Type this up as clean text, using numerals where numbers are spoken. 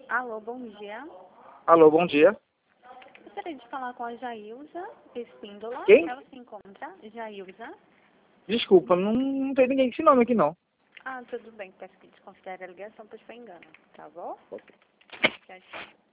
Alô, bom dia. Alô, bom dia. Gostaria de falar com a Jailza Espíndola. Quem? Ela se encontra? Jailza. Desculpa, não tem ninguém com esse nome aqui, não. Ah, tudo bem. Peço que desconsidere a ligação, pois foi engano. Tá bom? Tchau, tchau.